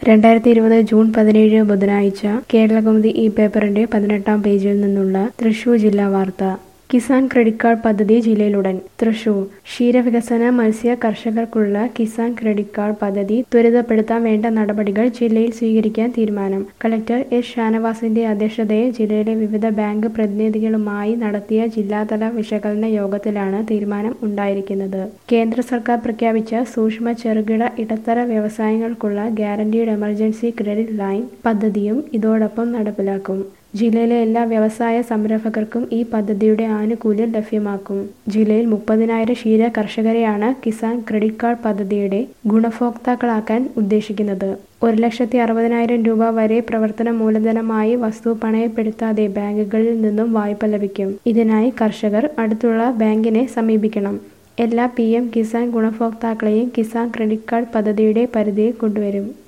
2020 June 17 ബുധനാഴ്ച കേരളകൗമുദി ഈ പേപ്പറിന്റെ 18-ാം പേജിൽ നിന്നുള്ള തൃശൂർ ജില്ലാ വാർത്ത. കിസാൻ ക്രെഡിറ്റ് കാർഡ് പദ്ധതി ജില്ലയിലുടൻ. തൃശൂർ ക്ഷീരവികസന മത്സ്യ കർഷകർക്കുള്ള കിസാൻ ക്രെഡിറ്റ് കാർഡ് പദ്ധതി ത്വരിതപ്പെടുത്താൻ വേണ്ട നടപടികൾ ജില്ലയിൽ സ്വീകരിക്കാൻ തീരുമാനം. കളക്ടർ എസ് ഷാനവാസിന്റെ അധ്യക്ഷതയിൽ ജില്ലയിലെ വിവിധ ബാങ്ക് പ്രതിനിധികളുമായി നടത്തിയ ജില്ലാതല വിശകലന യോഗത്തിലാണ് തീരുമാനം ഉണ്ടായിരിക്കുന്നത്. കേന്ദ്ര സർക്കാർ പ്രഖ്യാപിച്ച സൂക്ഷ്മ ചെറുകിട ഇടത്തര വ്യവസായങ്ങൾക്കുള്ള ഗ്യാരണ്ടീഡ് എമർജൻസി ക്രെഡിറ്റ് ലൈൻ പദ്ധതിയും ഇതോടൊപ്പം നടപ്പിലാക്കും. ജില്ലയിലെ എല്ലാ വ്യവസായ സംരംഭകർക്കും ഈ പദ്ധതിയുടെ ആനുകൂല്യം ലഭ്യമാക്കും. ജില്ലയിൽ 30,000 ക്ഷീര കർഷകരെയാണ് കിസാൻ ക്രെഡിറ്റ് കാർഡ് പദ്ധതിയുടെ ഗുണഭോക്താക്കളാക്കാൻ ഉദ്ദേശിക്കുന്നത്. 1,60,000 രൂപ വരെ പ്രവർത്തന മൂലധനമായി വസ്തു പണയപ്പെടുത്താതെ ബാങ്കുകളിൽ നിന്നും വായ്പ ലഭിക്കും. ഇതിനായി കർഷകർ അടുത്തുള്ള ബാങ്കിനെ സമീപിക്കണം. എല്ലാ PM കിസാൻ ഗുണഭോക്താക്കളെയും കിസാൻ ക്രെഡിറ്റ് കാർഡ് പദ്ധതിയുടെ പരിധിയിൽ കൊണ്ടുവരും.